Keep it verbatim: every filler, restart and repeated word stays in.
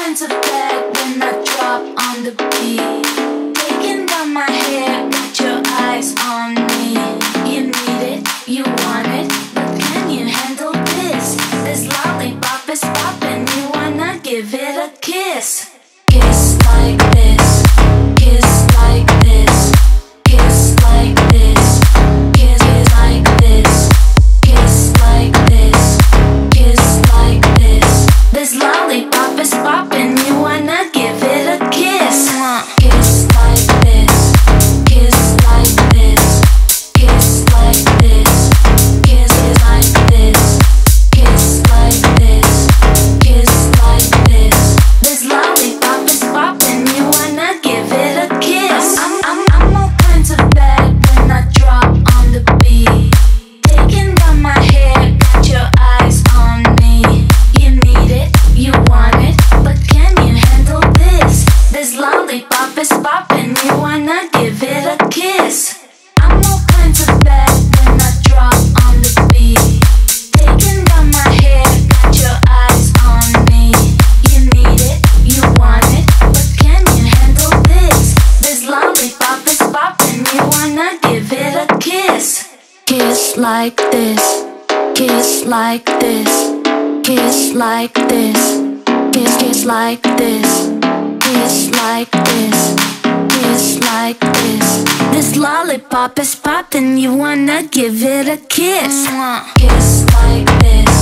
kinds of bad when I drop on the beat. Taking down my hair, got your eyes on me. You need it, you want it, but can you handle this? This lollipop is popping, you wanna give it a kiss. Kiss like this, kiss like this, kiss like this, kiss like this, kiss like this, kiss like this. This lollipop is popping, you wanna give it a kiss. Kiss like this, kiss like this, kiss like this, kiss like this, kiss like this, kiss like this. This lollipop is popping, you wanna give it a kiss. I'm, I'm, I'm all kinds of bad when I drop on the beat. Taking down my hair, got your eyes on me. You need it, you want it, but can you handle this? This lollipop is popping, you wanna give it a kiss. I'm all kinds of bad when I drop on the beat. Taking down my hair, got your eyes on me. You need it, you want it, but can you handle this? This lollipop is popping, you wanna give it a kiss. Kiss like this, kiss like this, kiss like this, kiss, kiss like this, kiss like this, kiss like this. This lollipop is popping, you wanna give it a kiss. Kiss like this,